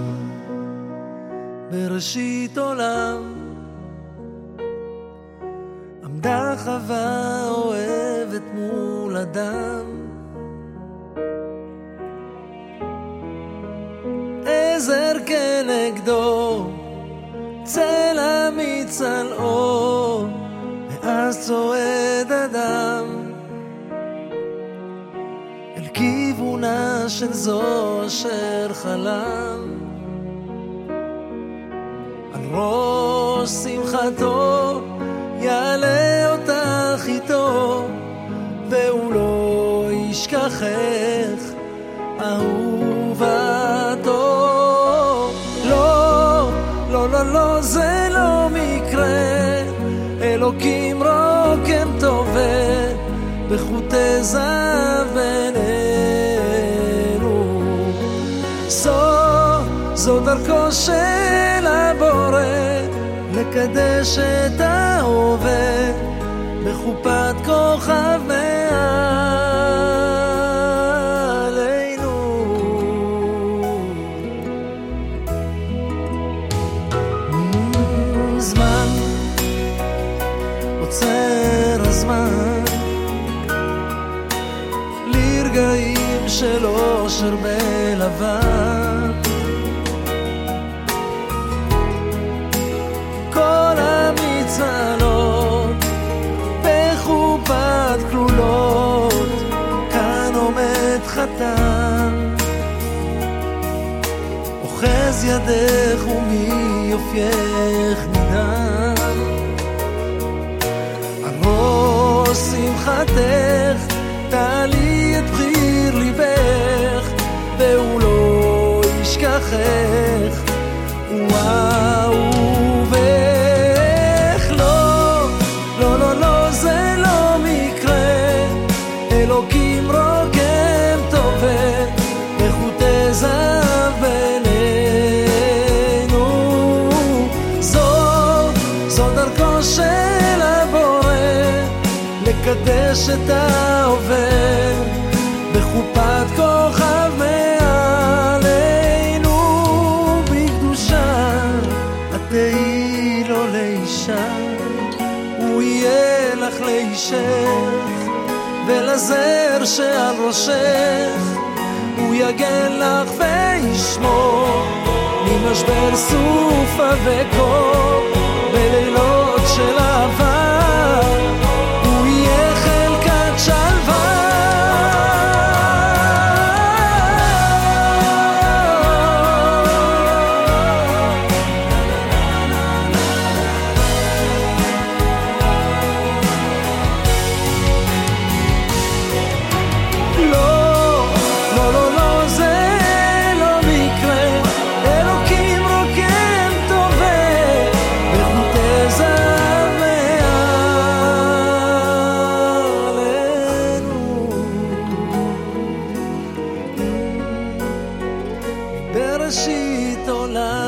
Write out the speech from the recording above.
בראשית עולם עמדה חווה אוהבת מול אדם, עזר כנגדו צלע מצלעו, ואז צועד אדם אל כיוונה של זו אשר חלם. על ראש שמחתו יעלה אותך איתו, והוא לא ישכחך אהובתו. לא, לא, לא, לא, זה לא מקרה, אלוקים רוקם טובה בחוטי זהב בינינו. זו דרכו של הבורא לקדש את ההווה בחופת כוכב מעלינו. זמן עוצר הזמן לרגעים של אושר בלבן, כל המצלות בחופת כלולות, כאן עומד חתן אוחז ידך ומיופייך נדהם. על ראש שמחתך תעלי את בחיר ליבך, והוא לא ישכחך ואהובך. לא, לא, לא, לא, זה לא מקרה, אלוקים רוקם טובה בחוטי זהב בינינו. זו דרכו של הבורא לקדש את ההווה בחופת כוכב מעלינו. בקדושה את תהיי לו לאישה, הוא יהיה לך לאישך, ולזר שעל ראשך הוא יגן לך וישמור ממשבר סופה וקור. בלילות של אהבה הוא יהיה חלקת שלווה. בראשית עולם